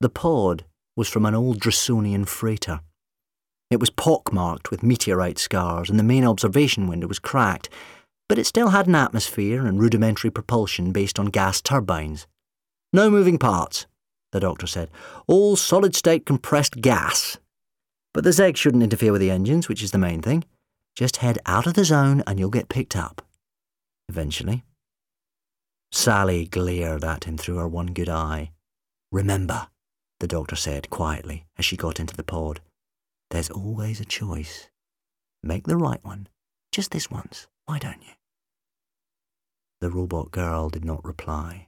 The pod was from an old Dressonian freighter. It was pockmarked with meteorite scars and the main observation window was cracked, but it still had an atmosphere and rudimentary propulsion based on gas turbines. No moving parts, the doctor said. All solid-state compressed gas. But the Zeg shouldn't interfere with the engines, which is the main thing. Just head out of the zone and you'll get picked up. Eventually. Sally glared at him through her one good eye. Remember, the doctor said quietly as she got into the pod. There's always a choice. Make the right one. Just this once. Why don't you? The robot girl did not reply.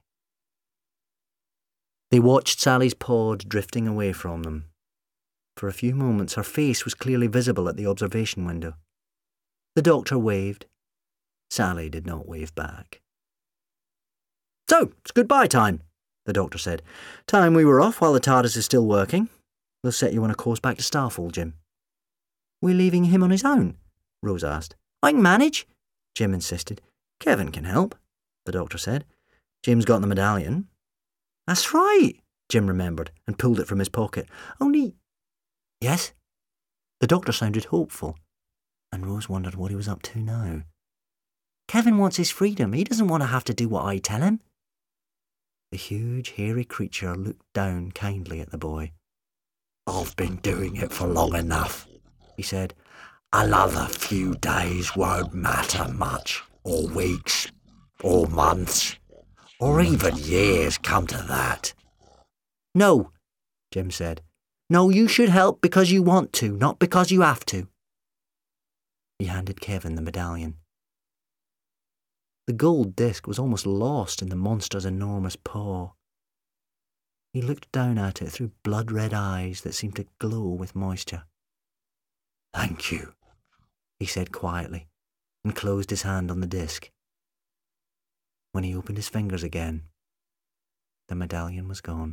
They watched Sally's pod drifting away from them. For a few moments her face was clearly visible at the observation window. The doctor waved. Sally did not wave back. So, it's goodbye time, the doctor said. Time we were off while the TARDIS is still working. We'll set you on a course back to Starfall, Jim. We're leaving him on his own? Rose asked. I can manage, Jim insisted. Kevin can help, the doctor said. Jim's got the medallion. That's right, Jim remembered and pulled it from his pocket. Only... Yes? The doctor sounded hopeful, and Rose wondered what he was up to now. Kevin wants his freedom. He doesn't want to have to do what I tell him. The huge, hairy creature looked down kindly at the boy. I've been doing it for long enough, he said. Another few days won't matter much, or weeks, or months, or even years come to that. No, Jim said. No, you should help because you want to, not because you have to. He handed Kevin the medallion. The gold disc was almost lost in the monster's enormous paw. He looked down at it through blood-red eyes that seemed to glow with moisture. Thank you, he said quietly, and closed his hand on the disc. When he opened his fingers again, the medallion was gone.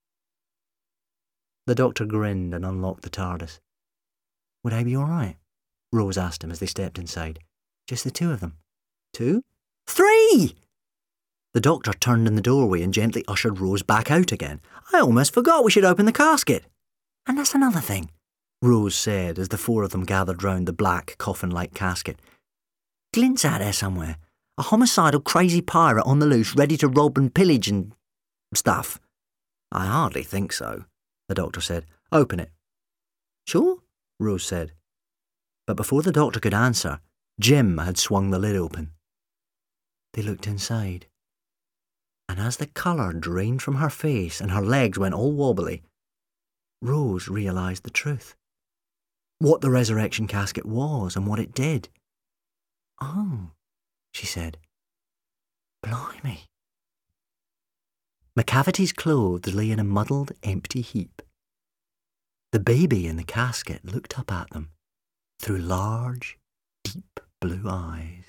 The doctor grinned and unlocked the TARDIS. Would I be all right? Rose asked him as they stepped inside. Just the two of them. 2? 3! The doctor turned in the doorway and gently ushered Rose back out again. I almost forgot we should open the casket. And that's another thing, Rose said as the four of them gathered round the black, coffin-like casket. Glint's out there somewhere. A homicidal crazy pirate on the loose, ready to rob and pillage and stuff. I hardly think so, the doctor said. Open it. Sure, Rose said. But before the doctor could answer, Jim had swung the lid open. They looked inside. And as the colour drained from her face and her legs went all wobbly, Rose realised the truth. What the resurrection casket was and what it did. Oh, she said. Blimey. McCavity's clothes lay in a muddled, empty heap. The baby in the casket looked up at them through large, deep blue eyes.